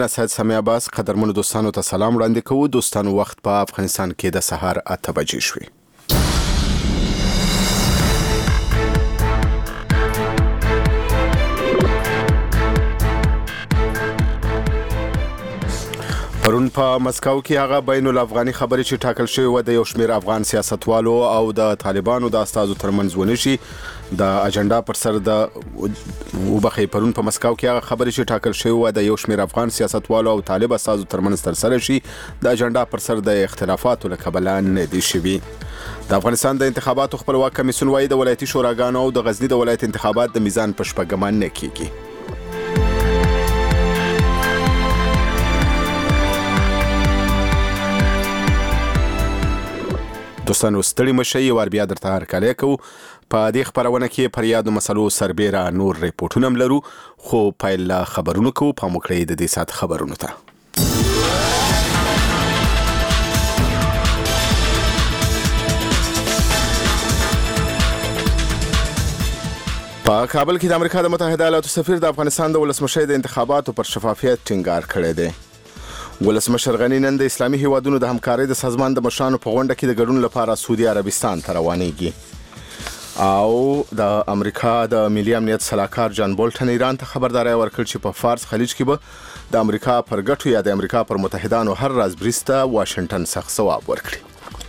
سید سمیع عباس قدرمنو دوستانو ته سلام وړاندې کوو. دوستانو وخت په افغانستان کې د سهار 8 بجې شوې. پرون په مسکو کې هغه بین الافغاني خبرې چې ټاکل شوی و د یو شمېر افغان سیاستوالو او د طالبانو د استازو ترمنځ ونشي د اجنډا پر سر د وبخې پرون په مسکو کې هغه خبرې چې ټاکل شوی و د یو شمېر افغان سیاستوالو او طالب استازو ترمنځ تر سره شي د اجنډا پر سر د اختلافاتو له کبله نه دي شوي. د افغانستان د انتخاباتو خپلواک کمیسیون وايي د ولایتي شوراګانو او د غزنی د ولایت انتخابات د میزان په شپږم نه کیږي. دوستانو ستړي مشي ور بیا درته هرکلی کوو. په دې خبرونه کې پر یادو مسلو سربېره نور ریپورتونه هم لرو، خو پیل خبرونه کوو. پام وکړئ د دې ساعت خبرونو ته. په کابل کې د امریکا د متحده ایالاتو سفیر د افغانستان د ولسمشر د انتخاباتو پر شفافیت ټینګار کړی دی. ولسمشر غنی نن د اسلامي هیوادونو د همکارۍ د سازمان د مشرانو په غونډه کې د ګډون لپاره سعودي عربستان ته روانېږي. او د امریکا د ملي امنیت سلاکار جان بولټن ایران ته خبرداري ورکړه چې په فارس خلیج کې به د امریکا پر ګټو یا د امریکا پر متحدانو هر راز بریسته واشنگټن سخت ځواب ورکړي.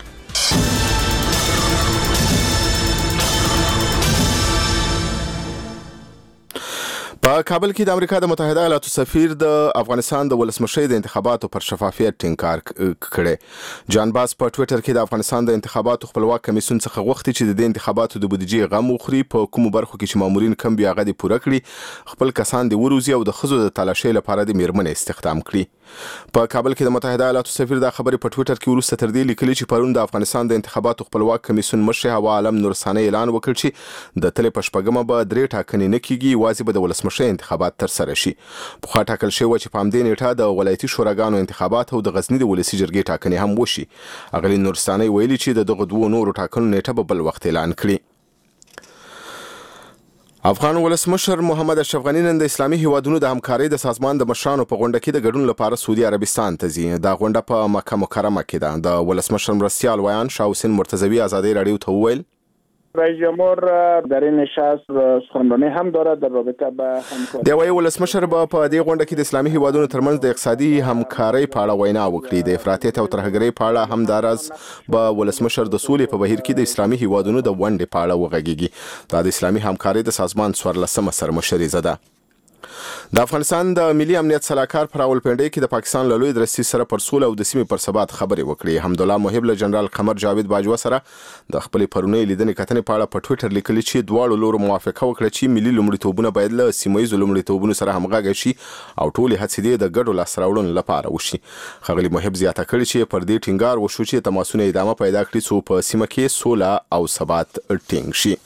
په کابل کې د امریکا د متحده ایالاتو سفیر د افغانستان د ولسمشر د انتخاباتو پر شفافیت ټینګار کړی. جان باس په ټوئیټر کې د افغانستان د انتخاباتو خپلواک کمیسیون څخه غوښتي چې د انتخاباتو د بودیجې غم وخوري، په کومو برخو کې چې مامورین کم بیا غدي پوره کړي، خپل کسان د وروزي او د خزو د تلاشۍ لپاره د میرمنې استخدام کړي. په کابل کې د متحده ایالاتو سفیر دا خبرې په ټوئیټر کې وروسته تر دې لیکلي چې پرون د افغانستان د انتخاباتو خپلواک کمیسیون مشر هوا عالم نورسانه اعلان وکړ چې د تلې په شپږمه به درې ټاکنې نه کیږي، یوازې به د ولسمشر انتخابات تر سره شي. پخوا ټاکل شوی چې په همدې نیټه د ولایتي شوراګانو انتخابات او د غزنی د ولسي جرګې ټاکنې هم وشي. اغلې نورستاني ویلي چې دغه دوه نورو ټاکنو نیټه به بل وخت اعلان کړي. افغان ولسمشر محمد اشرف غنی نن د اسلامي هیوادونو د همکارۍ د سازمان د مشرانو په غونډه کې د ګډون لپاره سعودي عربستان ته ځي. دا غونډه په مکه مکرمه کې ده. د ولسمشر مرستیال ویان شاه حسین مرتضوی ازادي رادیو ته وویل رئیس جمهور در این نشست سخنرانی هم دارد در رابطه با همکاری. د وای ولسمشر په دې غونډه کې د اسلامي هیوادونو ترمنځ د اقتصادي همکارۍ په اړه وینا وکړي. د افراطیت او ترهګرۍ په اړه هم دراز به ولسمشر د سولې په بهیر کې د اسلامي هیوادونو د ونډې په اړه وغږیږي. دا د اسلامي همکارۍ د سازمان 14مه سرمشري ده. د افغانستان د ملي امنیت سلاکار پر راولپنډۍ کې د پاکستان له لوی درستي سره پر سوله او د سیمې پر ثبات خبرې وکړې. حمدالله محب له جنرال قمر جاوید باجوه سره د خپل پرونی لیدنې کتنې په اړه په ټوئیټر لیکلي چې دواړو لورو موافقه وکړه چې ملي لومړیتوبونه باید له سیمه‌ییزو لومړیتوبونو سره همغږي شي او ټولې هڅې د ګډو لاسته راوړنو لپاره وشي. ښاغلي محب زیاته کړې چې پر دې ټینګار وشو چې تماسونه ادامه پیدا کړي څو په سیمه کې سوله او ثبات ټینګ شي.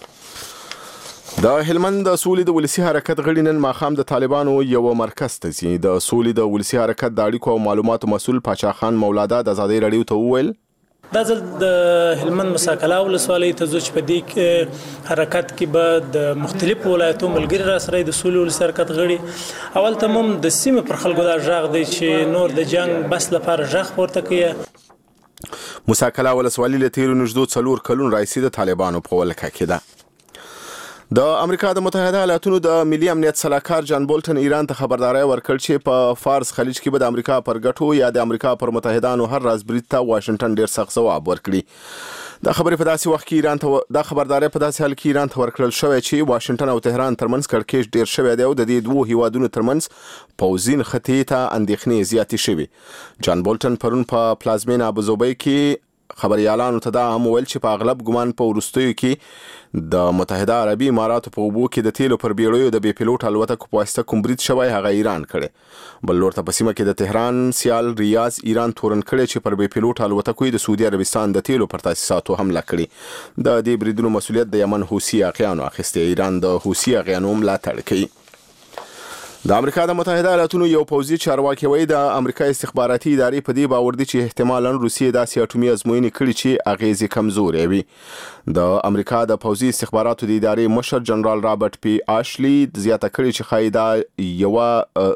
د هلمند د سولې د ولسی حرکت غړي نن ماښام د طالبانو یو مرکز ته ځي. د سولې د ولسی حرکت د اړیکو او معلوماتو مسؤل پاچا خان مولادا د ازادي رادیو ته وویل دا ځل د هلمند مساکلا ولسوالۍ ته ځو چې په دې حرکت کې به د مختلفو ولایتو ملګري را سره د سولې ولسی حرکت غړي اول تمام د سیمې پر خلکو دا ژغ دی چې نور د جنگ بس لپاره ژغ پورته کوي. مساکلا ولسوالۍ له تیرو نږدې 4 کلونو راهیسې د طالبانو په ولکه کې ده. د امریکا د متحده ایالاتونو د ملي امنیت سلاکار جان بولټن ایران ته خبرداري ورکړ چې په فارس خلیج کې به د امریکا پر ګټو یا د امریکا پر متحدانو هر راز برید ته واشنگټن ډیر سخت ځواب ورکړي. دا خبرې په داسې وخت کې ایران ته دا خبرداري په داسې حال کې ایران ته ورکړل شوې چې واشنگټن او تهران ترمنځ کړکېچ ډیر شوی دی او د دې دوه هیوادونو ترمنځ پوځین خطې ته اندېښنې زیاتې شوې. جان بولټن پرون په پلازمینه ابوظبي کې خبريالانو ته دا هم ویل چې په اغلب ګمان په وروستیو کې د متحده عربي اماراتو په اوبو کې د تیلو پر بیړیو د بې پیلوټ الوتکو په واسطه کوم برید شوی هغه ایران کړی. بل لور ته په سیمه کې د تهران سیال ریاض ایران تورن کړی چې پر بې پیلوټ الوتکو د سعودي عربستان د تیلو پر تاسیساتو حمله کړې. د دې بریدونو مسؤلیت د یمن حوثي اغیانو اخیستی. ایران د حوثي اغیانو ملاتړ کوي. د امریکا د متحده ایالاتونو یو پوځي چارواکي وایي د امریکا استخباراتي ادارې په دې باور دي چې احتمالاً روسیې داسې اټومي ازموینې کړي چې اغیزې کمزورې وي. د امریکا د پوځي استخباراتو د ادارې مشر جنرال رابرټ پی آشلی زیاته کړې چې ښایي دا یوه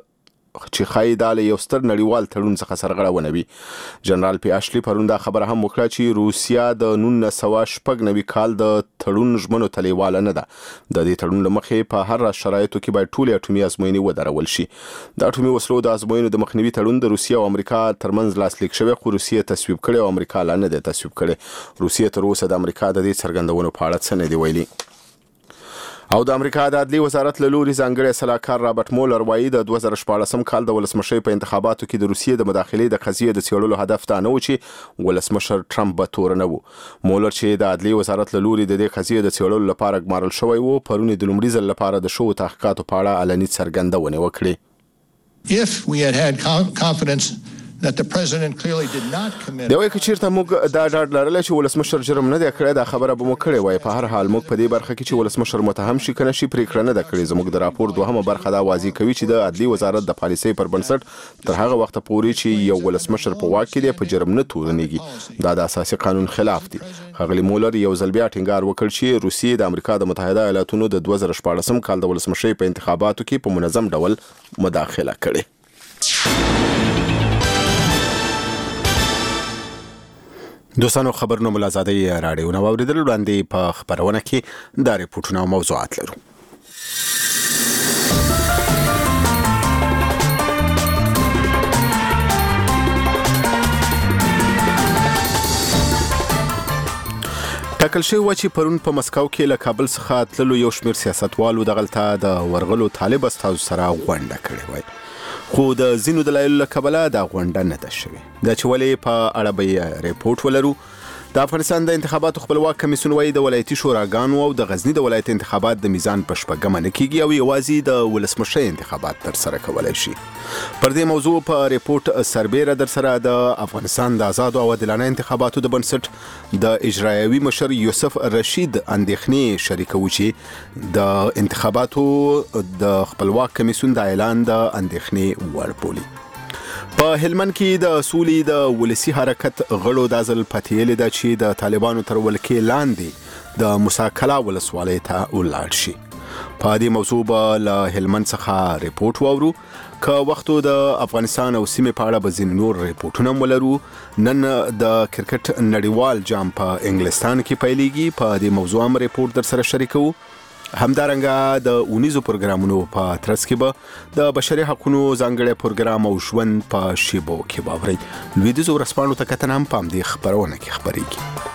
چې خای د یو ستر نړیوال تړون څخه سرغړونه وي. جنرال پیاشلی پرون دا خبره هم وکړه چې روسیا د 1990 کال د تړون ژمنو تلیواله نه ده. د دې تړون لمخې په هر شرایطو کې باید ټول اټومي ازموینې ودرول شي. د اټومي وسلو د ازموینو د مخنیوي تړون د روسیا او امریکا ترمنځ لاسلیک شوی، خو روسیا تصویب کړي او امریکا لا نه ده تصویب کړي. روسیا تر اوسه د امریکا د دې څرګندونو په اړه څه نه دی ویلي. او د امریکا د عدلي وزارت له لوري ځانګړی سلاکار رابرټ مولر وایي د 2014 کال د ولسمشۍ په انتخاباتو کې د روسیې د مداخلې د قضیې د څېړلو هدف دا نه و چې ولسمشر ټرمپ به تور نه و. مولر چې د عدلي وزارت له لوري د دې قضیې د څېړلو لپاره ګمارل شوی و، پرون د لومړي ځل لپاره د شوو تحقیقاتو په اړه علني څرګندونې وکړې. If we had confidence that the president clearly did not commit. دا وایي چې چیرته موږ دا ډاډ لرل چې ولسمشر جرم نه دی کړی، دا خبره به مو کړې وای. په هر حال موږ په دې برخه کې چې ولسمشر متهم شي کنه شي پریکړه نه ده کړې. زموږ د راپور دوهمه برخه دا واضح کوي چې د عدلي وزارت د پالیسۍ پر بنسټ تر هغه وخت پورې چې یو ولسمشر په واک کې دی په جرم نه تورنېږي. دا د اساسي قانون خلاف دی. ښاغلي مولر یو ځل بیا ټینګار وکړ چې روسیې د امریکا د متحده ایالاتونو د 2014 کال د ولسمشۍ په انتخاباتو کې په منظم ډول مداخله کړې. دوستانو خبرونه ملازادي راډیو نو اوریدل وړاندې په خبرونه کې د ریپورتونو موضوعات لرو. ټاکل شوی و چې پرون په مسکو کې له کابل څخه تللو یو شمېر سیاستوالو دغلته د ورغلو طالب استازو سره غونډه کړې وای، خو د ځینو دلایلو له کبله دا غونډه نه ده شوې. دا چې ولې په اړه به ریپورت ولرو. د افغانستان د انتخاباتو خپلواک کمیسیون وایي د ولایتي شوراګانو او د غزنی د ولایت انتخابات د میزان په شپږمه نه کیږي او یوازې د ولسمشۍ انتخابات ترسره کولای شي. پر دې موضوع په ریپورت سربیره در سره د افغانستان د آزادو او عادلانه انتخاباتو د بنسټ د اجرایوي مشر یوسف رشید اندېښنې شریکو چې د انتخاباتو د خپلواک کمیسیون د اعلان د اندېښنې وړ بولي. په هلمند کې د سولې د ولسی حرکت غړو د ځل پاتېلې د چې د طالبانو تر ولکې لاندې د مساکلا ولسوالۍ ته ولاړ شي. په دې موضوع به له هلمند څخه ریپورت واورو. که وختو د افغانستان او سیمې په اړه به ځینې نور ریپورتونه ولرو. نن د کرکټ نړیوال جام په انګلستان کې پیلېږي. په دې موضوع هم ریپورت در سره شریکو. همدارنګه د اونیزو پروګرامونو په ترڅ کې به د بشري حقوقو ځانګړي پروګرام او ژوند په شیبو کې باوري. لویدیزو ورسپانو ته کتنه هم په دې خبرونه کې خبرېږي.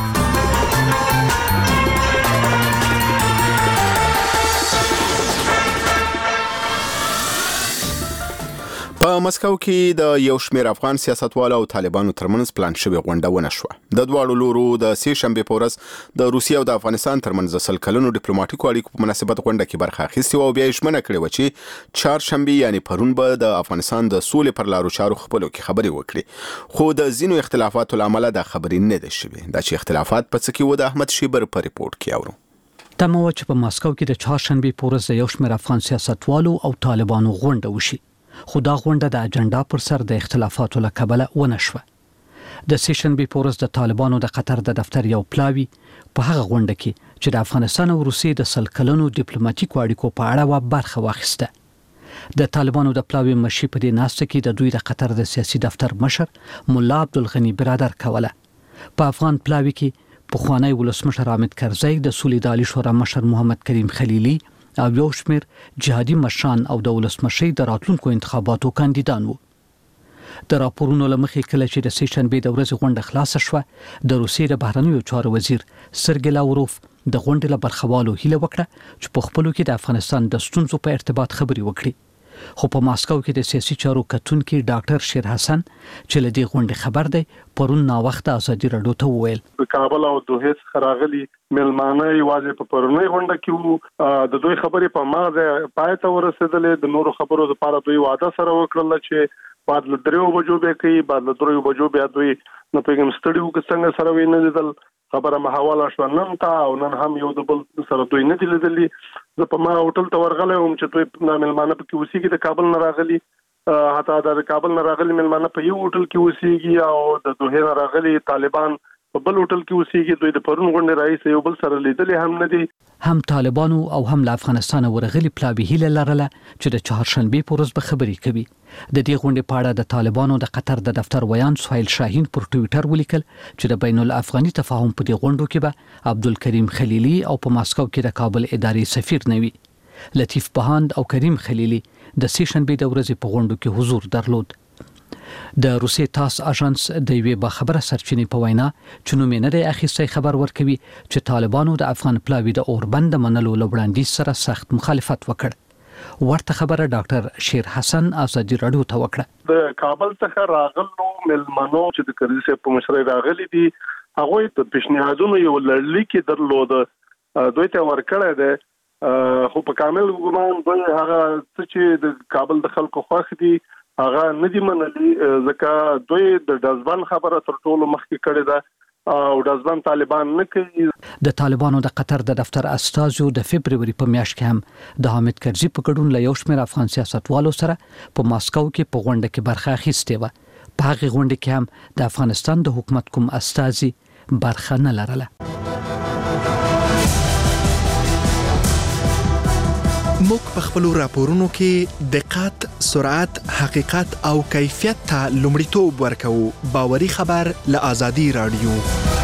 په مسکو کې د یو شمېر افغان سیاستوالو او طالبانو ترمنځ پلان شوی غونډه ونه شوه. د دواړو لورو د سې شنبې په ورځ د روسیې او د افغانستان ترمنځ د 100 کلنو ډیپلوماټیکو اړیکو په مناسبت غونډه کې برخه اخیستې و او بیا یې ژمنه کړې وه چې چهارشنبې یعنې پرون به د افغانستان د سولې پر لارو چارو خپلو کې خبرې وکړي. خو د ځینو اختلافاتو له امله دا خبرې نه دي شوې. دا چې اختلافات په څه کې و د احمد شیبر په ریپورت کې اورو. تمه وه چې په مسکو کې د چهارشنبې په ورځ د یو شمېر افغان سیاستوالو او طالبانو غونډه وشي، خو دا غونډه د اجنډا پر سر د اختلافاتو له کبله ونه شوه. د سې شنبې په ورځ د طالبانو د قطر د دفتر یو پلاوي په هغه غونډه کې چې د افغانستان او روسیې د 100 کلنو ډیپلوماټیکو اړیکو په اړه برخه واخیسته. د طالبانو د پلاوي مشي په دې ناسته کې د دوی د قطر د سیاسي دفتر مشر مولا عبدالغنی برادر کوله. په افغان پلاوي کې پخوانی ولسمشر حامد کرزی، د سولې د عالی شورا مشر محمد کریم خلیلی او یو شمېر جهادي مشران او د ولسمشۍ د راتلونکو انتخاباتو کاندیدان وو. د راپورونو له مخې کله چې د سې شنبې د ورځې غونډه خلاصه شوه، د روسیې د بهرنیو چارو وزیر سرګی لاوروف د غونډې له برخوالو هیله وکړه چې په خپلو کې د افغانستان د ستونزو په ارتباط خبرې وکړي. خو په ماسکو کې د سیاسي چارو کتونکي ډاکټر شیر حسن چې له دې غونډې خبر دی پرون ناوخته ازادي راډیو ته وویل د کابل او دوحه څخه راغلي ملمانه یوازې په پرونی غونډه کې د دوی خبرې په ماغه پای ته ورسېدلې. د نورو خبرو لپاره دوی وعده سره وکړل چې بعد له 3 بجو به کوي، بعد له 3 بجو بیا دوی نه پیغام ستړیو کې څنګه سره ویني لیدل. خبره محواله شو نن تا او نن هم یو د بل سره دوی نه لیدلې. زه په ما هوټل ته ورغلی وم چې دوی ملمانه په کې اوسېږي د کابل نه راغلي، حتی د کابل نه راغلي ملمانه په یو هوټل کې اوسېږي او د دوحه نه راغلي طالبان په بل هوټل کې اوسېږي. دوی د پرون غونډې راځي یو بل سره لیدلې هم نه دي. هم طالبانو او هم له افغانستان ورغلي پلاوی هیله لرله چې د چهارشنبه په ورځ به خبرې کوي. د دې غونډې په اړه د طالبانو د قطر د دفتر ویان سهیل شاهین پر ټوئیټر ولیکل چې د بین الافغاني تفاهم په دې غونډو کې به عبدالکریم خلیلی او په ماسکو کې د کابل اداري سفیر نوي لطیف بهاند او کریم خلیلی د سیشنبه د ورځې په غونډو کې حضور درلود. د روسي تاس اژانس د یوې باخبره سرچینې په وینا چې نوم نه دی اخیستی خبر ورکوي چې طالبانو د افغان پلاوی د اوربند منلو لوړاندیز سره سخت مخالفت وکړ. ورته خبره ډاکټر شیر حسن ازادي رادیو ته وکړه. د کابل څخه راغلو ملمنو چې د کرزي په مشرۍ راغلي دي هغه ته پیشنهادونه یو لړلیک درلود دوی ته ورکړی دی خو په کامل ګمان دوی هغه چې د کابل د خلکو خوښ دي هغه نه دي منلي ځکه دوی د دزبان خبره تر ټولو مخکې کړې ده او دزبان طالبان نه کوي. د طالبانو د قطر د دفتر استازو د فبرवरी په میاشت کې هم د حامد کرزي په ګډون له یو شمېر افغان سیاستوالو سره په ماسکو کې په غونډه کې برخه اخیستې وه. په هغه غونډه کې هم د افغانستان د حکومت کوم استازي برخه نه لرله. موږ په خپل راپورونو کې دقت، سرعت، حقیقت او کیفیت ته لومړیتوب ورکوو. باوري خبر له آزادي رادیو.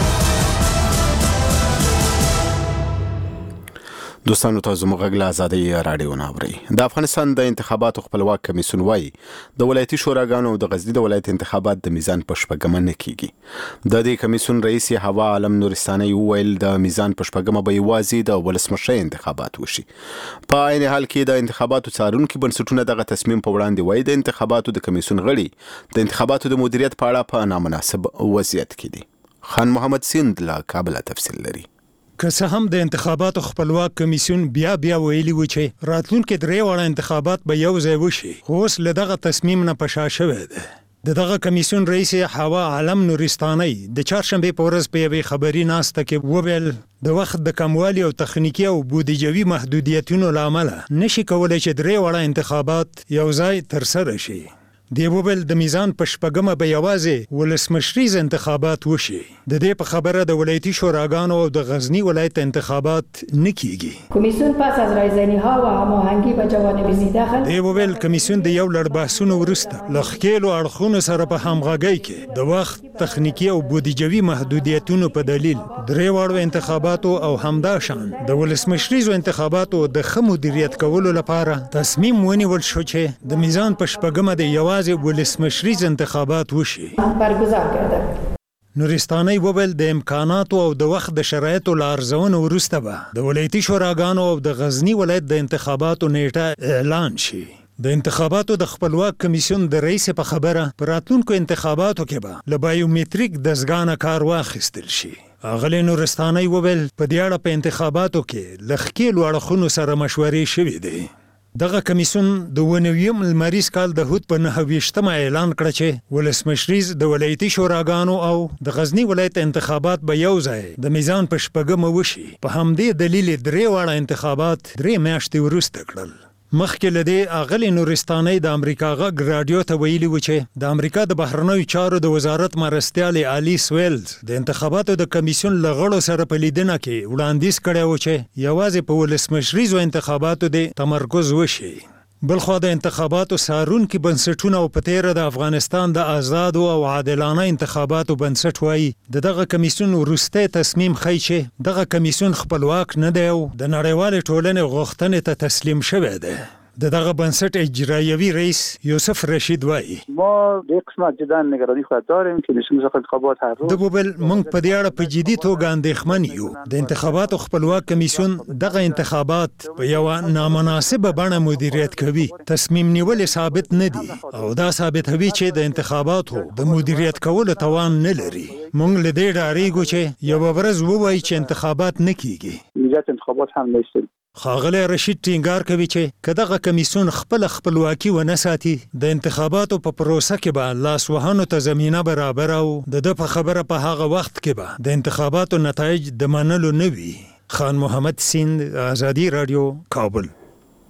دوستانو ته زموږ غږ له آزادي رادیو ناوري. د افغانستان د انتخاباتو خپلواک کمیسیون وايي د ولایتي شوراګانو او د غزنی د ولایت انتخابات د میزان په شپږمه نه کیږي. د دې کمیسیون رئیس هوا عالم نورستاني وویل د میزان په شپږمه به یوازې د ولسمشر انتخابات وشي. په عین حال کې د انتخاباتو څارونکو بنسټونه دغه تصمیم په وړاندې وایي د انتخاباتو د کمیسیون غړي د انتخاباتو د مدیریت په اړه په نامناسب وضعیت کې دي. خان محمد سیند له کابل تفصیل لري. که څه هم د انتخاباتو خپلواک کمیسیون بیا ویلي و چې راتلونکي درې واړه انتخابات به یو ځای وشي خو اوس له دغه تصمیم نه په شا شوی دی. دغه کمیسیون رئیس هوا عالم نورستاني د چهارشنبه په ورځ په یوې خبري ناسته کې وویل د وخت د کموالي او تخنیکی او بودیجوي محدودیتونو لامل نشي کولای چې درې واړه انتخابات یو ځای ترسره شي. دی وویل د میزان په شپږمه به یوازې ولسمشریز انتخابات وشي. د دې په خبره د ولایتي شوراګانو او د غزنی ولایت انتخابات نه کیږي. کمیسیون پس از رایزنی‌ها و هماهنگی با جوانب ذی‌دخل دی وویل کمیسیون د یو لړ بحثونو وروسته له ښکېلو اړخونو سره په همغږۍ کې د وخت تخنیکی او بودیجوي محدودیتونو په دلیل درې واړو انتخاباتو او همداشان د ولسمشریزو انتخاباتو د ښه مدیریت کولو لپاره تصمیم ونیول شو چې د میزان په شپږمه د یوازې ولسمشریز انتخابات وشي. برگزار کرده. نورستاني وویل د امکاناتو او د وخت د شرایطو له ارزونې وروسته به د ولایتي شوراګانو او د غزنی ولایت د انتخاباتو نیټه اعلان شي. د انتخاباتو د خپلواک کمیسیون د رئیس په خبره پر راتلونکو انتخاباتو کې به له بایومټریک دستګاه کار واخیستل شي. اغلی نورستاني وویل په دې اړه په انتخاباتو کې له ښکېلو اړخونو سره مشورې شوې دي. دغه کمیسیون د 19 لمریز کال د هوت په 29مه اعلان کړ چې ولسمشریز د ولایتي شوراګانو او د غزنی ولایت انتخابات به یو ځای د میزان په شپږمه وشي. په همدې دلیل درې واړه انتخابات 3 میاشتې وروسته کړل. مخکې له دې اغلی نورستاني د امریکا غږ رادیو ته ویلي و چې د امریکا د بهرنیو چارو د وزارت مرستیال آلیس ویلز د انتخاباتو د کمیسیون له غړو سره په لیدنه کې وړاندیز کړی و چې یوازې په ولسمشریزو انتخاباتو د تمرکز وشي. بلخوا د انتخاباتو څارونکي بنسټونه او په تیره د افغانستان د آزادو او عادلانه انتخاباتو بنسټ وایي دغه کمیسیون وروستی تصمیم ښیي چې دغه کمیسیون خپلواک نه دی او د نړیوالې ټولنې غوښتنې ته تسلیم شوی دی. دغه بنسټ اجرایوي رئیس یوسف رشید وایي ما د قسمت جدا نگرانی خود داریم که نشون انتخابات هر روز د بوبل مونږ په دې اړه په جدي توګه اندېښمن یو. د انتخاباتو خپلواک کمیسیون دغه انتخابات په یو نامناسبه بڼه مدیریت کوي. تصمیم نیول ثابت نه دي او دا ثابتوي چې د انتخاباتو د مدیریت کولو توان نه لري. مونږ له دې ډارېږو چې یو ورځ ووایي چې انتخابات نه کیږي. نجات انتخابات هم نشته. خاغلی رشید ټینګار کوي چې که دغه کمیسیون خپلواکي ونه ساتي د انتخاباتو په پروسه کې به لاسوهانو ته زمینه برابر او د په خبره په هغه وخت کې به د انتخاباتو نتایج د منلو نه وي. خان محمد سیند، آزادي رادیو، کابل.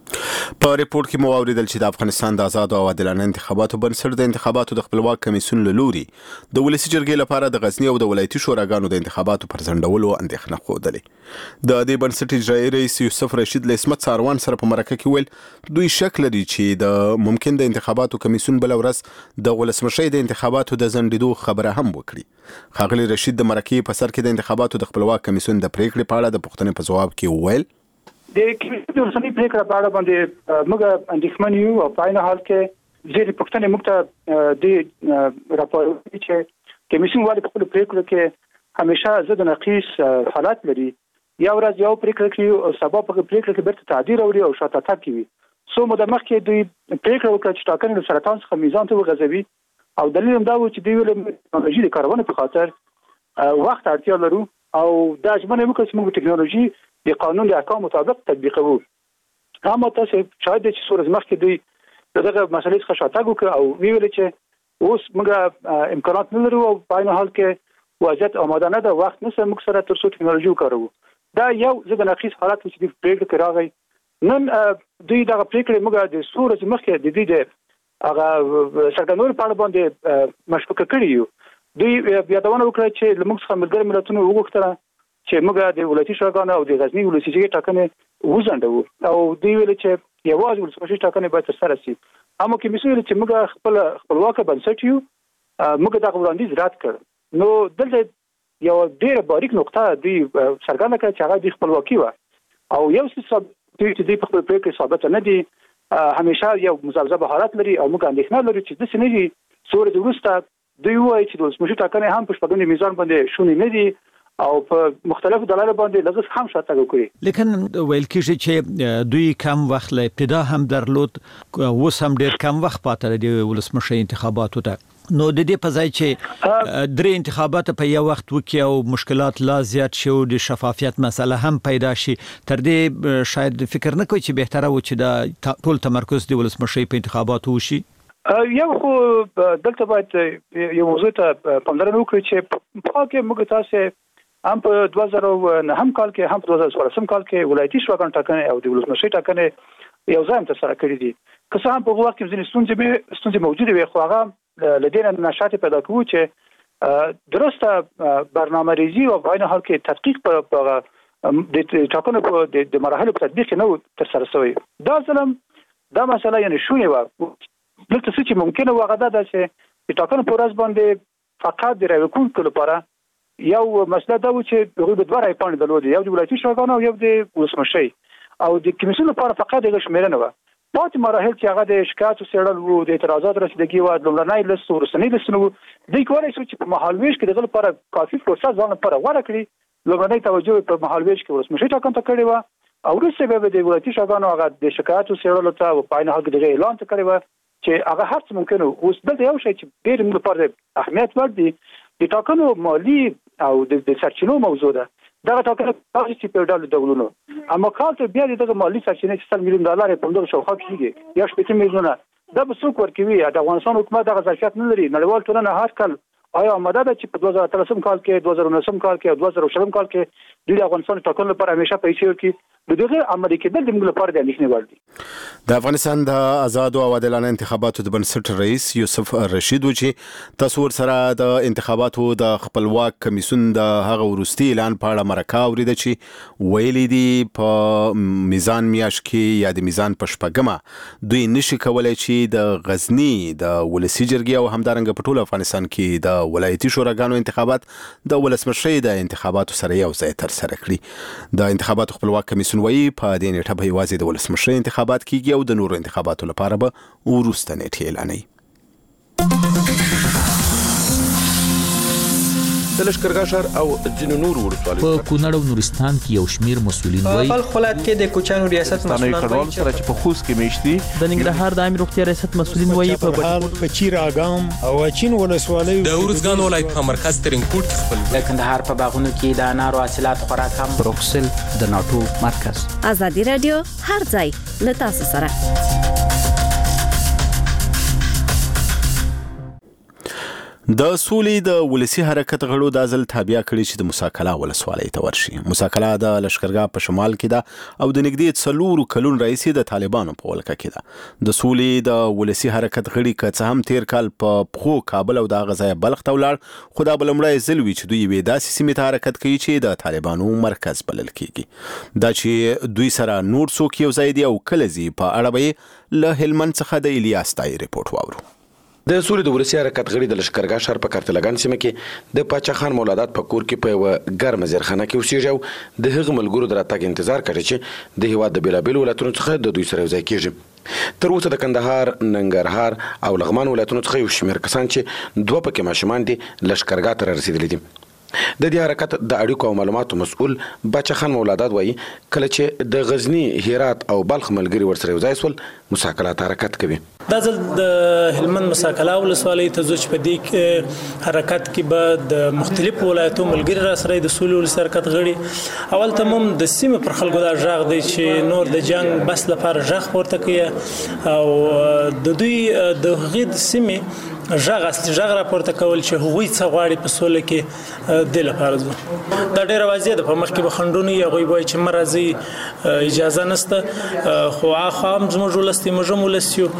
په ریپورت کې مو اوریدل چې د افغانستان د آزاد او عادلانه انتخاباتو بنسټ د انتخاباتو د خپلواک کمیسیون له لوري د ولسی جرګې لپاره د غزنی او د ولایتي شوراګانو د انتخاباتو پر ځنډولو اندېښنه خوده. د دې بنسټ اجرایي رئیس یوسف رشید له اسمت ساروان سره په مرکه کې ویل دوی شک لري چې د ممکن د انتخاباتو کمیسیون بل ورځ د ولسمشي د انتخاباتو د ځنډېدو خبره هم وکړي. ښاغلي رشید د مرکې په سر کې د انتخاباتو د خپلواک کمیسیون د پریکړې په اړه د پوښتنې په جواب کې وویل د کمیسیون د رسمي پریکړه په اړه باندې موږ اندېښمن یو او په عین حال کې ځینې پوښتنې موږ ته د راپور چې کمیسیون والی په خپل پریکړه کې همیشه ضد نقیص حالات لري. یا ورځ یو پریکړه کوي او سبا په پریکړه کې بیرته تعدیل راوړي او شاته تګ کوي. سو مده مخکې دوی پریکړه وکړه چې ټاکنې د سرطان څخه میزان ته وغځوي او دلیل هم دا و چې دوی له ټکنالوژي د کارونې په خاطر وخت اړتیا لرو او دا ژمنه وکړه چې موږ ټکنالوژي د قانون د احکام مطابق تطبیقوو. اما تاسو شاید چې سورز مخکې دوی دغه مسلې څخه شاتګ وکړ او ویل چې اوس موږ امکانات نه لرو او په عین حال کې وضعیت آماده نه ده، وخت نشته موږ سره تر څو ټکنالوژي وکاروو. دا یو ضد نقیص حالت چې د پریکړې کې راغی. نن دوی دغه پریکړې موږ د سورز مخکې د دې د هغه څرګندولو په اړه باندې مشکوک کړی یو. دوی یادونه وکړه چې لمونږ څخه ملګری ملتونو وغوښتل چې موږ د ولایتي شوراګانو او د غزنی ولسی جرګې ټاکنې وځنډو او دوی ویل چې یوازې ولسمشي ټاکنې باید ترسره شي. اما کمیسیون ویل چې موږ خپلواک بنسټ یو، موږ دغه وړاندیز رد کړ. نو دلته یو ډېر باریک نقطه دوی څرګنده کړه چې هغه د خپلواکي و او یو څه چې دوی په خپل پریکړه ثابت نه دي، همیشه یو مزلزله حالت لري او موږ اندېښنه لرو چې د سنجي سورې وروسته دوی وایي چې د ولسمشي ټاکنې هم په شپږم میزان باندې شونې نه دي او په مختلفو دلایلو باندې لږ هم شاته وکړي. لیکن ویل کېږي چې دوی کم وخت له ابتدا هم درلود، اوس هم ډېر کم وخت پاتې دی ولسمشي انتخاباتو ته. نو د دې په ځای چې درې انتخابات په یو وخت وکړي او مشکلات لا زیات شي او د شفافیت مسله هم پیدا شي، تر دې شاید فکر نه کوي چې بهتره و چې دا ټول تمرکز د ولسمشي په انتخاباتو وشي. یو خو دلته باید یو موضوع ته پاملرنه وکړي چې په کې موږ تاسو هم په 2009 کال کې هم په 2014 کال کې ولایتي شوراګانو ټاکنې او د ولسمشي ټاکنې یو ځای ترسره کړې دي. که څه هم په وخت کې ځینې ستونزې موجوده وي، خو هغه لدین نشاط پیدا کوي چې درسته برنامه‌ریزی او په عین حال کې تحقیق په د ټاکنو په د مراحلو په تطبیق نه ترسره شوی. دا ځلم دا مسله یعنی شونې و دلته څه چې ممکنه وغدا ده چې ټاکنو په ورځ باندې فقط د راوکونکو لپاره یو مسله دا و چې هغوی به دوه رای پاڼې درلودې، یو د ولایتي شوراګانو او یو د ولسمشي، او د کمیسیون لپاره فقط دغه شمیرنه وه. پاتې مراحل چې هغه د شکایاتو څېړل وو، د اعتراضات رسیدګي وه، لومړنی لیست او وروستنی لیستونه وو. دوی کولی شو چې په مهالویش کې دغه لپاره کافي فرصت ځان لپاره غوره کړي. لومړنۍ توجه په مهالویش کې ولسمشي ټاکنو ته کړې وه او وروسته بیا به د ولایتي شوراګانو هغه د شکایاتو څېړلو ته په عین حال کې دغه اعلان ته کړې وه چې هغه هر څه ممکن و. اوس دلته یو شی چې ډېر موږ لپاره اهمیت وړ دی، د ټاکنو مالي او د سرچینو موضوع ده. دغه ټاکنه تاسو چې په ډول ډولونو اما کال ته بیا دغه مالي سرچینې $100 میلیون په دغه شاوخوا کېږي یا 8 میلیونه. دا به څوک ورکوي؟ د افغانستان حکومت دغه ظرفیت نه لري. نړیوال ټولنه هر کال آیا آماده ده چې په 2013 کال کې، 2019 کال کې او 2020 کال کې د افغانستان ټاکنو لپاره همیشه پیسې ورکړي؟ دغه عملي کېدل د موږ لپاره د اندېښنې وړ دي. د افغانستان د آزاد او عادلانه انتخاباتو د بنسټ رئیس یوسف رشید و چې تاسو سره د انتخاباتو د خپلواک کمیسیون د هغه وروستي اعلان په اړه مرکه اوریده چې ویلي دي په میزان میاشت کې یا د میزان په شپږمه دوی نشي کولای چې د غزنی د ولسی جرګې او همدارنګه په ټول افغانستان کې د ولایتي شوراګانو انتخابات د ولسمشي د انتخاباتو سره یو ځای ترسره کړي. د انتخاباتو خپلواک کمیسیون وایي په دې نیټه به یوازې د ولسمشي انتخابات کیږي او د نورو انتخاباتو لپاره به وروسته نیټه اعلانوي. د لشکرګاه ښار او ځینو نورو ولسوالیو په کونړ او نورستان کې یو شمیر مسولین وایي په خپل کې د کوچانو ریاست مسولین وایي چې په خوست کې میشتي د ننګرهار د عامه روغتیا ریاست مسولین وایي په چیر اګام او اچین ولسوالیو د ورزګان ولایت په مرکز ترنګوټ خپل د کندهار په باغونو کې د انارو حاصلات خوراک هم بروکسل د ناتو مرکز. ازادي رادیو هر ځای له تاسو سره. د سولې د ولسی حرکت غړو د ځل تابع کړي چې د موساکلا ولسوالۍ ته ورشي. موساکلا د لشکرګاه په شمال کې ده او د نږدې 4 کلون رئیس د طالبانو په ولکه کې ده. د سولې د ولسی حرکت غړي که څه هم تیر کال په پخو کابل او د غزا بلخ ته ولاړ، خو دا بلمړی ځل وی چې دوی وې داسې سیمې ته حرکت کوي چې د طالبانو مرکز بلل کیږي. دا چې دوی سره نور څوک یو ځای دي او کله زی په اړه به له هلمند څخه د الیاس تای ریپورت واورو. د سولې د ولسی حرکت غړي د لشکرګاه شهر په کارتلګان سیمه کې د پاچا خان مولادات په کور کې په یو ګرمه زیرخانه کې اوسېږي او د هغه ملګرو د راتګ انتظار کوي چې د هیواد د بیلابیلو ولایتونو څخه د دوی سره یو ځای کېږي. تر اوسه د کندهار، ننګرهار او لغمان ولایتونو څخه یو شمېر کسان چې 2 پکې ماشومان دي لشکرګاه ته رسیدلي دي. د دې حرکت د اړیکو او معلوماتو مسؤل باچا خان مولادات وایي کله چې د غزنی، هرات او بلخ ملګري ورسره یو ځای سول مساکلات حرکت کوي. دا ځل د هلمند مساکلا ولسوالۍ ته ځو چې په دې حرکت کې به د مختلفو ولایتو ملګري را سره د سولې ولسی حرکت غړي اول ته هم د سیمې پر خلکو دا ژغ دی چې نور د جنگ بس لپاره ژغ پورته کوي او د دوی د هغې سیمې ژغ راپورته کول چې هغوی څه غواړي په سوله کې د لپاره زو. دا ډېره واضح ده، په مخکې به خنډونه یې هغوی وایي چې مه راځئ اجازه نشته، خو هم زموږ ولس دی، موږ هم ولس یو،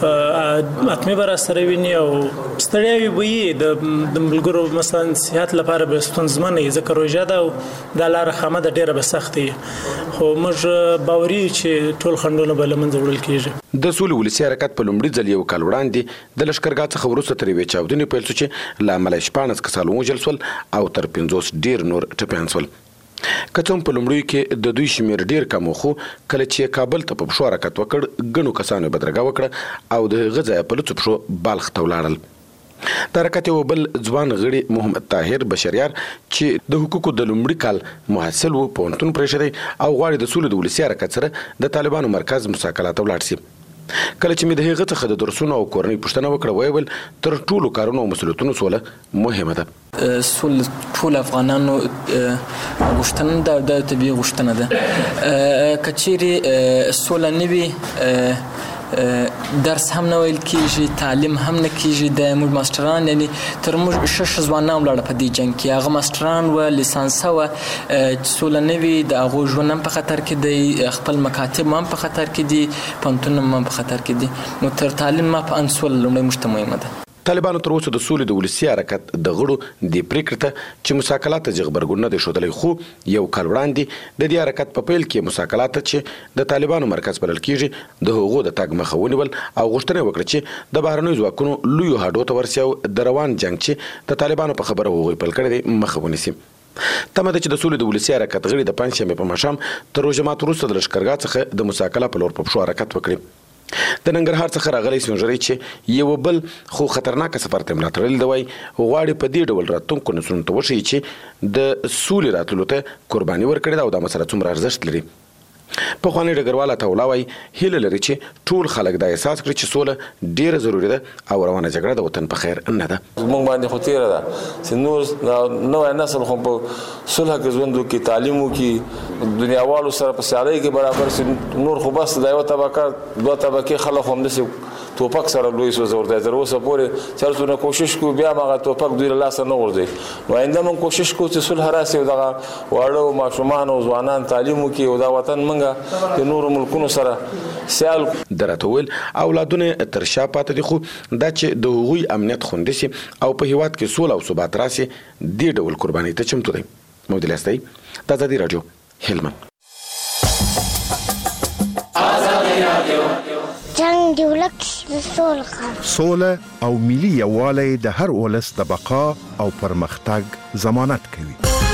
اتمې به را سره ویني او ستړیاوې به یې د ملګرو مثلا صحت لپاره به ستونزمنه وي ځکه روژه ده او دا لاره خامه ده ډېره به سخته وي، خو موږ باوري یو چې ټول خنډونه به له منځه وړل کېږي. د سولې ولسي حرکت په لومړي ځل یو کال وړاندې د لشکرګاه څخه وروسته تر یوې چاودنې پیل شو چې له امله 14 کسان ووژل شول او تر 50 ډېر نور ټپیان شول. که څه هم په لومړیو کې د دوی شمېر ډېر کم و، خو کله چې کابل ته په پښو حرکت وکړ ګڼو کسانو بدرګه وکړه او د هغه ځایه په لڅو پښو بلخ ته ولاړل. د حرکت یو بل ځوان غړي محمد طاهر بشریار چې د حقوقو د لومړي کال محصل و، پوهنتون پرېښی دی او غواړي د سولې د ولسي حرکت سره د طالبانو مرکز مساکلا ته ولاړ شي. کله چې مې د هغه څخه د درسونو او کورنۍ پوښتنه وکړه ویل تر ټولو کارونو او مسؤلیتونو سوله مهمه ده. ټول افغانانو غوښتنه ده، د طبیعي غوښتنه ده. که چیرې سوله نه وي درس هم نه ویل کېږي، تعلیم هم نه کېږي. د موږ ماسټران یعنی تر موږ 6 ځوانان ولاړه په دې جنګ کې، هغه ماسټران و، لیسانسه و، سوله نه وي د هغو ژوند هم په خطر کې دی، خپل مکاتب هم په خطر کې دي، پوهنتونونه هم په خطر کې دي. نو تر تعلیم ما په ان سوله لومړی موږ ته مهمه ده. طالبانو تر اوسه د سولې د ولسي حرکت د غړو د پریکړې ته چې مساکلات ته غبرګون نه دی ښودلی، خو یو کال وړاندې د دې حرکت په پیل کې مساکلات چې د طالبانو مرکز بلل کېږي د هغو د تګ مخه ونیول او غوښتنه وکړه چې د بهرنیو ځواکونو لویو هډو ته ورسي او د روان جنګ چې د طالبانو په خبره هغوی پیل کړی دی مخه ونیسي. تمه ده چې د سولې د ولسي حرکت غړي د پنجشنبې په ماښام تر روژه ماتو وروسته د لشکرګاه څخه د مساکلا په لور په پښو حرکت وکړي. د ننګرهار څخه راغلی سپینږیری چې یو بل خو خطرناکه سفر ته ملا تړلی دی، وایي غواړي په دې ډول راتلونکو نسلونو ته وښیي چې د سولې راتللو ته قرباني ورکړې ده او دا مسله څومره ارزښت لري. پخوانی ډګروال عطاالله وایي هیله لري چې ټول خلک دا احساس کړي چې سوله ډېره ضروري ده او روانه جګړه د وطن په خیر نه ده. موږ باندې خو تېره ده چې نور نوی نسل خو په صلح کې ژوند وکړي، تعلیم وکړي، دنیاوالو سره په سیالۍ کې برابر شي. نور خو بس د یوه طبقه 2 طبقې خلک خو همداسې توپک سره لوی سوځ ورته تر اوسه پورې چې هر څونه کوشش کوو بیا هم هغه توپک دوی له لاسه نه غورځوي. نو آینده موږ کوشش کوو چې صلح راسي او دغه واړه ماشومان او ځوانان تعلیم وکړي او دا وطن موږ د نورو ملکونو سره سیال. د راته ویل اولادونه تر شا پاتې دي، خو دا چې د هغوی امنیت خوندي شي او په هیواد کې سوله او ثبات راسي دې ډول قربانۍ ته چمتو دی. محمد الیاس تای، د ازادي راډیو، هلمند. جنگ دی ولک سوله او ملي یووالی د هر ولس د بقا او پرمختګ ضمانت کوي.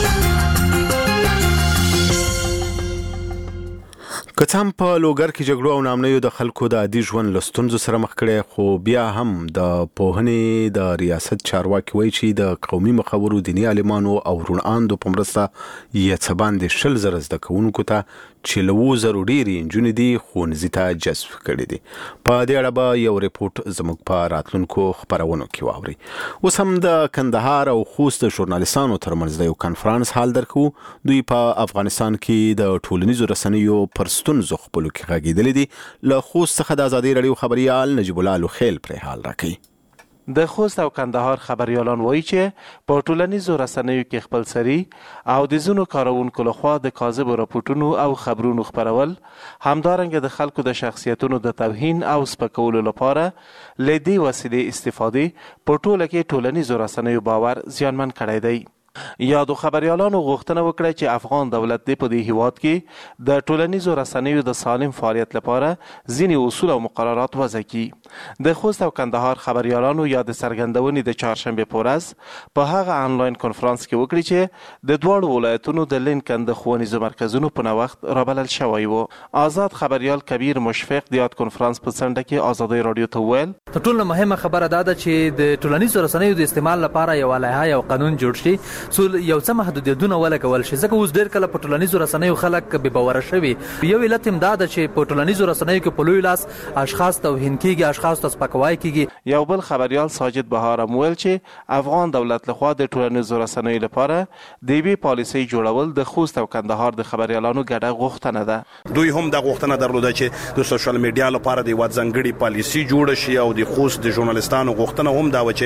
که څه هم په لوګر کې جګړو او نامنیو د خلکو د عادي ژوند له ستونزو سره مخ کړی، خو بیا هم د پوهنې د ریاست چارواکي وایي چې د قومي مخورو، دیني عالمانو او روڼاندو په مرسته یې څه باندې 100,000 زده کوونکو ته چې له 2,000 ډېرې نجونې دي ښوونځي ته جذب کړي دي. په دې اړه به یو ریپورت زموږ په راتلونکو خپرونو کې واوري. اوس هم د کندهار او خوست د ژورنالیستانو ترمنځ د یو کنفرانس حال درکو. دوی په افغانستان کې د ټولنیزو رسنیو پر ستونزو خپلو کې غږېدلي دي. له خوست څخه د ازادي راډیو خبریال نجیب الله لوخیل پرې حال راکوي. د خوست او کندهار خبريالان وایي چې په ټولنیزو رسنیو کې خپل سری او د ځینو کارونکو لخوا د کاذبو راپورټونو او خبرونو خپرول همدارنګه د خلکو د شخصیتونو د توهین او سپکولو لپاره له دې وسیلې استفاده په ټوله کې ټولنیزو رسنیو باور زیانمن کړی دی. یادو خبريالانو غوښتنه وکړه چې افغان دولت دې په دې هیواد کې د ټولنیزو رسنیو د سالم فعالیت لپاره ځینې اصول او مقررات وضع کړي. د خوست او کندهار خبريالانو یا د څرګندونې د چهارشنبه په ورځ په هغه آنلاین کنفرانس کې وکړي چې د دواړو ولایتونو د لینکن د ښوونیزو مرکزونو په نوښت رابلل شوی و. آزاد خبريال کبیر مشفق د یاد کنفرانس په څنډه کې آزادۍ رادیو ته وویل تر ټولو مهمه خبره دا ده چې د ټولنیزو رسنیو د استعمال لپاره یو لایحه او قانون جوړ شي یو څه محدودیتونه ولګول شي ځکه اوس ډېر کله په ټولنیزو رسنیو خلک بې باوره شوي. یو علت هم دا ده چې په ټولنیزو رسنیو کې په لوی لاس اشخاص توهین کیږي اشخاص ته سپکاوی کیږي. یو بل خبريال ساجد بهار وویل چې افغان دولت لخوا د ټولنیزو رسنیو لپاره د یوې پالیسۍ جوړول د خوست او کندهار د خبريالانو ګډه غوښتنه ده. دوی هم د غوښتنه درلوده چې د سوشل میډیا لپاره د ځانګړي پالیسي جوړ شي او د خوست د ژورنالستانو غوښتنه هم دا و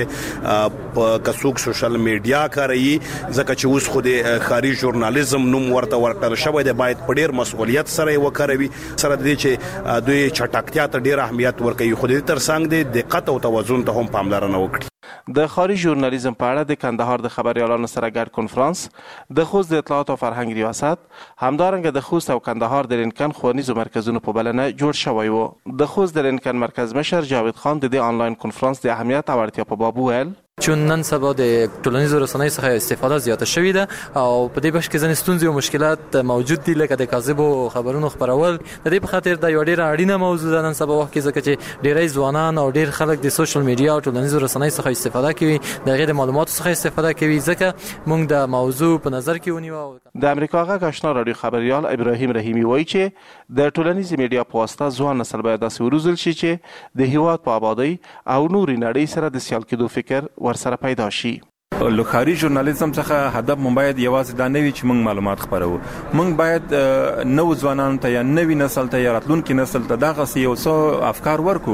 چې په کڅوک سوشل میډیا کاروي ځکه چې اوس خو د خاري ژورنالیزم نوم ورته ورکړل شوی دی باید په ډیر مسؤلیت سره وکړوي سره د دې چې دوی چټکتیا ته ډیر اهمیت ورکوي خو د ترڅنګ د دقت او توازن ته هم پاملرنه وکړي. د خاري ژورنالیزم په اړه د کندهار د خبريالانو سره ګډ کنفرانس د خوست د اطلاعات او فرهنګ ریاست همدارنګه د خوست او کندهار د لینکن ښوونیزو مرکزونو په بلنه جوړ شوی و. د خوست د لینکن مرکز مشر جاوید خان د دې آنلاین کنفرانس د اهمیت او اړتیا په باب وویل چون نن سبا د ټولنیزو رسنیو څخه استفاده زیاته شوې ده او په دې بش کې ځینې ستونزې او مشکلات موجود دي لکه د کاذبو خبرونو خپرول. د دې په خاطر دا یو ډېره اړینه موضوع ده نن سبا وخت کې ځکه چې ډېری ځوانان او ډېر خلک د سوشل میډیا او ټولنیزو رسنیو څخه استفاده کوي د هغې د معلوماتو څخه استفاده کوي ځکه موږ د موضوع په نظر کې ونیو. د امریکا غږ آشنا رادیو خبريال ابراهیم رحیمی وایي چې د ټولنیزو میډیا په واسطه ځوان نسل باید داسې وروزل شي چې د هیواد په آبادی او نورې نړۍ سره د سیال کېدو فکر ورسره پیدا شي. لوخاري ژورنالیزم څخه هدف مونږ باید یوازې دا نه وي چې مونږ معلومات خپرو مونږ باید نو ځوانانو ته یا نوي نسل ته یا راتلونکي نسل ته دغه یو څو افکار ورکو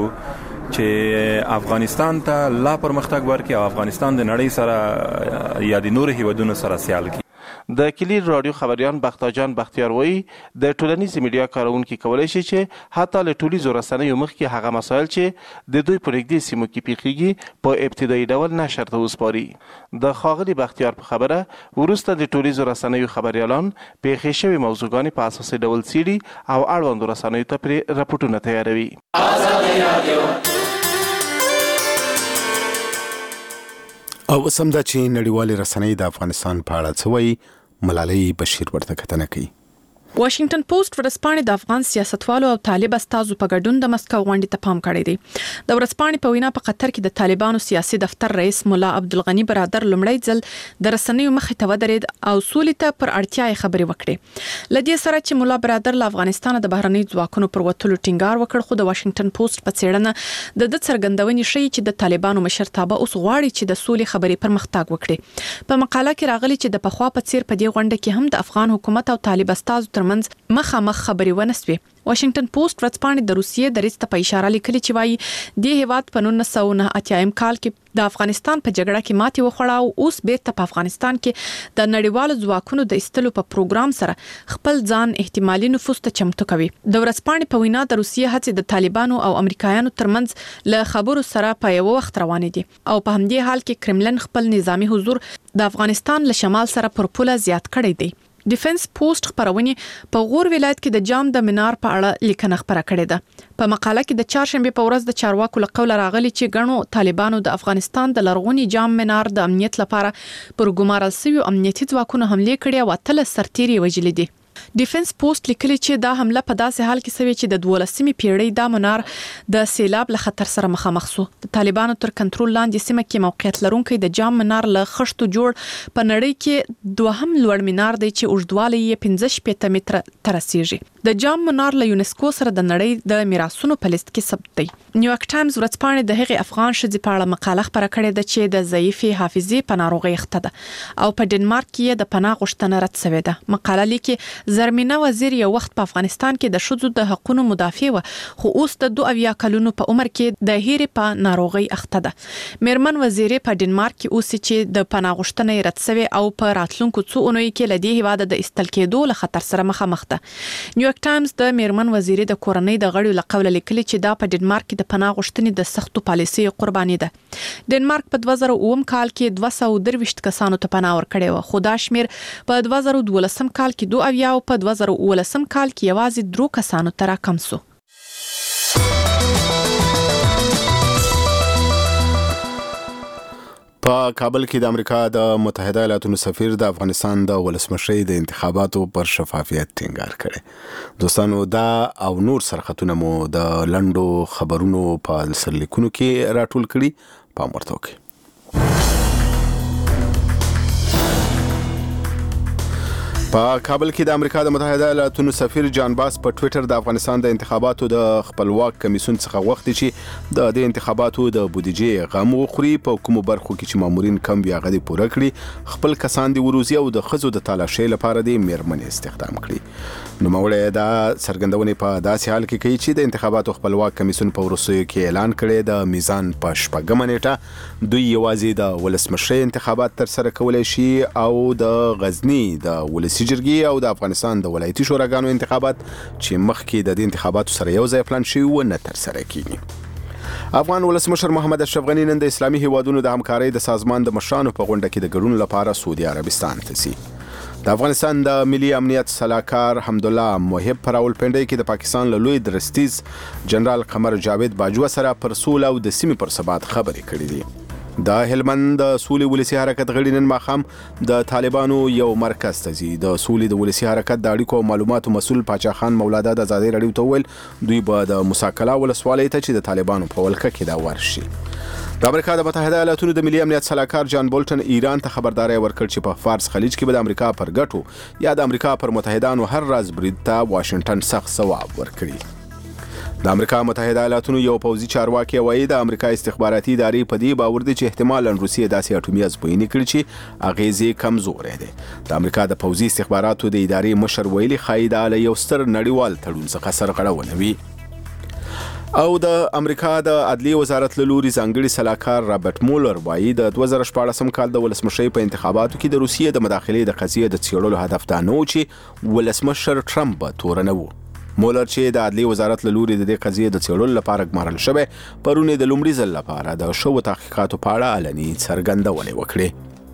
چې افغانستان ته لا پرمختګ ورکړي او افغانستان د نړۍ سره یا د نورو هیوادونو سره سیال کړي. د کلیر رادیو خبريان بختاجان بختیار وایي د ټولنیزو میډیا کارونکي کولای شي چې حتی له ټولنیزو رسنیو مخکې هغه مسایل چې د دوی په نږدې سیمو کې پیښیږي په ابتدایي ډول نشر ته وسپاري. د ښاغلي بختیار په خبره وروسته د ټولنیزو رسنیو خبريالان پیښې شوې موضوعګانې په اساسي ډول څیړي او اړوندو رسنیو ته پرې راپورټونه تیاروي. او سم دا چې نړیوالې رسنۍ د افغانستان په اړه څه وایي ملالۍ بشیر ورته کتنه کوي. واشنگټن پوسټ ورځپاڼې د افغان سیاستوالو او طالب استازو په ګډون د مسکو غونډې ته پام کړی دی. د ورځپاڼې په وینا په قطر کې د طالبانو سیاسي دفتر رئیس مولا عبدالغنی برادر لومړی ځل د رسنیو مخې ته ودرېد او سولې ته پر اړتیا یې خبرې وکړې. لدې سره چې مولا برادر له افغانستان د بهرنۍ ځواکونو پر وتلو ټینګار وکړ خو د واشنگټن پوسټ په څېړنه د څرګندونې شوی چې د طالبانو مشرتابه اوس غواړي چې د سولې خبرې پرمختګ وکړي. په مقاله کې راغلي چې د پخوا په څیر په دې غونډه کې هم د افغان حکومت او طالب استازو ترمنځ مخامخ خبرې ونسوي. واشنگټن پوسټ ورځپاڼې د روسیې د ریس ته په اشاره لیکلي چې وايي د هیواد په 1989 کال کې د افغانستان په جګړه کې ماتې وخوړه او اوس بیرته په افغانستان کې د نړیوالو ځواکونو د ایستلو په پروګرام سره خپل ځان احتمالي نفوذ ته چمتو کوي. د ورځپاڼې په وینا د روسیې هڅې د طالبانو او امریکایانو ترمنځ له خبرو سره په یو وخت روانې دي او په همدې حال کې کرملن خپل نظامی حضور د افغانستان له شمال سره پر پوله زیات کړی دی. ډیفنس پوسټ خبرونه په غور ولایت کې د جام د منار په اړه لیکنه خبره کړې ده. په مقاله کې د چهارشنبه په ورځ د چارواکو له قوله راغلي چې غنو طالبانو د افغانستان د لرغونی جام منار د امنیت لپاره پر ګمارل شوی امنیتي ځواکونو حمله کړې او تل سرتيري وجلې دي. ډیفنس پوسټ لیکلي چې دا حمله په داسې حال کې شوې چې د 12مې پیړۍ د منار د سیلاب له خطر سره مخامخ شو. د طالبانو تر کنټرول لاندې سیمه کې موقعیت لرونکي د جام منار له خښتو جوړ په نړۍ کې دوهم لوړ منار دی چې اوږدوالی یې 15 متره تر رسیږي. د جام منار له یونسکو سره د نړۍ د میراثونو په لیست کې ثبت دی. نیویارک ټایمز ورځپاڼه د هغې افغان ښځې په اړه مقاله خپره کړې ده چې د ضعیفې حافظې په ناروغۍ اخته ده او په ډنمارک کې د پناه غوښتنه رد شوې ده. مقاله لیکي زرمینه وزیر یو وخت په افغانستان کې د ښځو د حقوقو مدافع و، خو اوس د 22 کلونو په عمر کې د هیرې په ناروغۍ اخته ده. میرمن وزیر په ډنمارک کې اوس چې د پناه غوښتنې رد شوې او په راتلونکو څو اونیو کې له دې هیواده د استل کېدو له خطر سره مخامخ ده. نیویارک ټایمز د میرمن وزیر د کورنۍ د غړو له قوله لیکلي چې دا په ډنمارک کې د پناه غوښتنې د سختو پالیسۍ قرباني ده. ډنمارک په 2009 کال کې 223 کسانو ته پناه ورکړې و، خو دا شمیر په 2012 کال کې 22 او په 2019 کال کې یوازې 3 کسانو ته راکم شو. په کابل کې د امریکا د متحده ایالاتو سفیر د افغانستان د ولسمشرۍ د انتخاباتو پر شفافیت ټینګار کړي. دوستانو دا او نور سرخطونه مو د لندو خبرونو په سرلیکونو کې راټول کړي، پام ورته وکړئ. په کابل کې د امریکا د متحده ایالاتو سفیر جان باس په ټوئیټر د افغانستان د انتخاباتو د خپلواک کمیسیون څخه غوښتي چې د انتخاباتو د بودیجې غم وخوري، په کومو برخو کې چې مامورین کم وي هغه دې پوره کړي، خپل کسان دې وروزي او د ښځو د تالاشۍ لپاره دې میرمنې استخدام کړي. نوموړی دا څرګندونې په داسې حال کې کوي چې د انتخاباتو خپلواک کمیسیون په وروستیو کې اعلان کړی د میزان په 4 نیټه دوی یوازې د ولسمشرۍ انتخابات ترسره کولی شي او د غزني د ولسي جرګې او د افغانستان د ولایتي شوراګانو انتخابات چې مخکې د دې انتخاباتو سره یو ځای پلان شوي و نه ترسره کیږي. افغان ولسمشر محمد اشرف غني نن د اسلامي هیوادونو د همکارۍ د سازمان د مشرانو په غونډه کې د ګډون لپاره سعودي عربستان ته ځي. د افغانستان د ملي امنیت سلاکار حمدالله محب په راولپنډۍ کې د پاکستان له لوی درستیز جنرال قمر جاوید باجوه سره پر سوله او د سیمې پر ثبات خبرې کړې دي. د هلمند د سولې ولسی حرکت غړي نن ماښام د طالبانو یو مرکز ته ځي. د سولې د ولسی حرکت د اړیکو او معلوماتو مسول پاچا خان مولادا د ازادي راډیو ته ویل دوی به د موسی کلا ولسوالۍ ته چې د طالبانو په ولکه کې دا ورشي. د امریکا د متحده ایالاتو د ملي امنیت سلاکار جان بولټن ایران ته خبرداري ورکړ چې په فارس خلیج کې به د امریکا پر ګټو یا د امریکا پر متحدانو هر راز برید ته واشنگټن سخت ځواب ورکړي. د امریکا متحده ایالاتو یو پوځي چارواکي وایي د امریکا استخباراتي ادارې په دې باور دي چې احتمالاً روسیه داسې اټومي ازموینې کړي چې اغیزې کمزورې دي. د امریکا د پوځي استخباراتو د ادارې مشر ویلي ښایي دا له یو ستر نړیوال تړون څخه سرغړونه وي. او د امریکا د عدلیې وزارت له لوري ځانګړي سلاکار رابرټ مولر وایي د 2014 کال د ولسمشرۍ په انتخاباتو کې د روسیې د مداخلې د قضیې د څېړلو هدف دا نه و چې ولسمشر ټرمپ به تورنه و. مولر چې د عدلیې وزارت له لوري د دې قضیې د څېړلو لپاره ګمارل شوی پرون د لومړي ځل لپاره د شوو تحقیقاتو په اړه علني څرګندونې وکړې.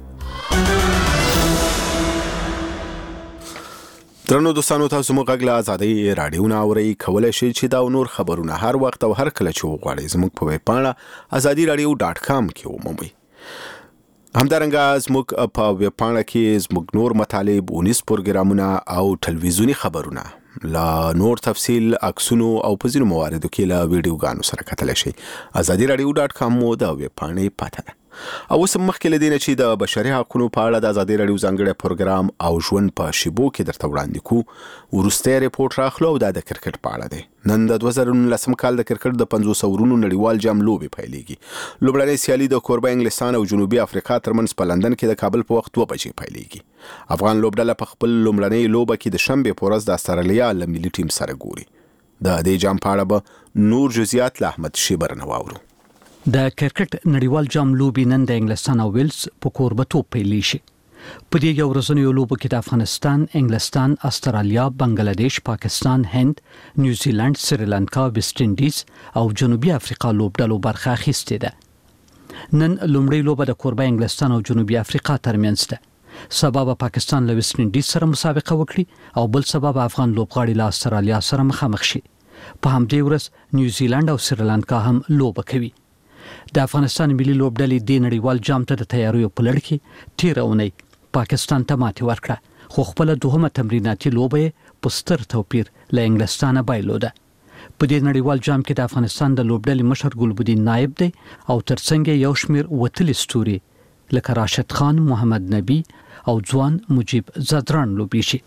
درنو دوستانو، تاسو موږ غږ له ازادۍ راډیو نه اورئ. کولی شئ چې دا نور خبرونه هر وخت او هر کله چې وغواړئ زموږ په ویب پاڼه azadiiradio.com کې ومومئ. همدارنګه زموږ په ویب پاڼه کې زموږ نور مطالب، اونیز پروګرامونه او ټلویزیوني خبرونه لا نور تفصیل، عکسونو او په ځینو مواردو کې لا ویډیوګانو سره کتلی شئ. azadiiradio.com مو د ویب پاڼې پته ده. او اوس مخکې له دې نه چې د بشري حقوقو په اړه د ازادي راډیو ځانګړی پروګرام او ژوند په شیبو کې درته وړاندې کوو، وروستی ریپورټ راخلو او دا د کرکټ په اړه دی. نن د 2019 کال د کرکټ د 500 ورونو نړیوال جام لوبې پیلېږي. لومړنۍ سیالي د کوربه انګلستان او جنوبي افریقا ترمنځ په لندن کې د کابل په وخت 2 بجې پیلېږي. افغان لوبډله په خپل لومړنۍ لوبه کې د شنبې په ورځ د استرالیا له ملي ټیم سره ګوري. د دې جام په اړه به نور جزئیات له احمد شیبر نه واورو. د کرکټ نړیوال جام لوبې نن د انګلستان او ویلز په کوربتوب پیلې شي. په دې یو ورځنیو لوبو کې د افغانستان، انګلستان، استرالیا، بنگلاديش، پاکستان، هند، نیوزیلند، سریلانکا، ویسټ انډیز او جنوبي افریقا لوبډلو برخه اخیستې ده. نن لومړی لوبه د کوربه انګلستان او جنوبي افریقا ترمنځ ده. سبا به پاکستان له ویسټ انډیز سره مسابقه وکړي او بل سبا به افغان لوبغاړي له استرالیا سره مخامخ شي. په همدې ورځ نیوزیلند او سریلانکا هم لوبه کوي. د افغانستان ملي لوبډلې د نړیوال جام ته د تیاریو په لړ کې تېره اونۍ پاکستان ته ماتې ورکړه، خو خپله دوهمه تمریناتي لوبه یې په ستر توپیر له انګلستانه بایلوده. په دې نړیوال جام کې د افغانستان د لوبډلې مشر ګلبدین نایب دی او ترڅنګ یو شمیر وتلي ستوري لکه راشد خان، محمد نبی او ځوان مجیب زدران لوبي شي.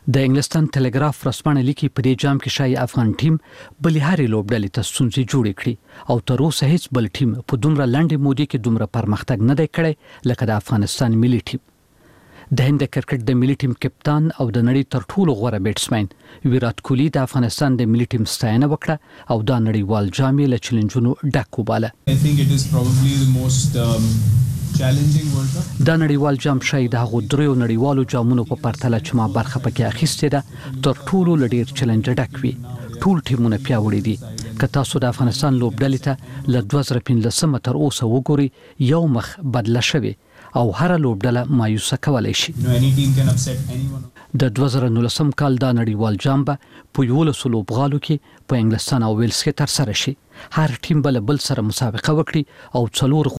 د انګلستان ټلګراف رسمانه لیکي په دې جام کې شای افغان ټیم بلې هرې لوبډلې ته ستونزې جوړې کړې او تر اوسه هیڅ بل ټیم په دومره لنډې مودې کې دومره پرمختګ نه دی کړی لکه د افغانستان ملي ټیم. د هند کرکټ د ملي ټیم کپتان او د نړۍ تر ټولو غوره بیټسمن ویرات کوهلی د افغانستان د ملي ټیم ستاینه وکړه او دا نړیوال جام له چیلنجونو ډک وباله. دا نړیوال جام شاید د هغو دریو نړیوالو جامونو په پرتله چې ما برخه پکې اخیستې ده تر ټولو لډیر چیلنج ډک وي. ټول ټیمونه پیاوړي دي. که تاسو د افغانستان لوبډلې ته له 2015 تر اوسه وګورئ یو مخ بدله شوې او هر لوبډله مایوسه کولای شي. د 2019 کال دا نړیوال جام به په 11 لوبغالو کې په انګلستان او ویلز کې ترسره شي. هر ټیم بل سره مسابقه وکړي او څلور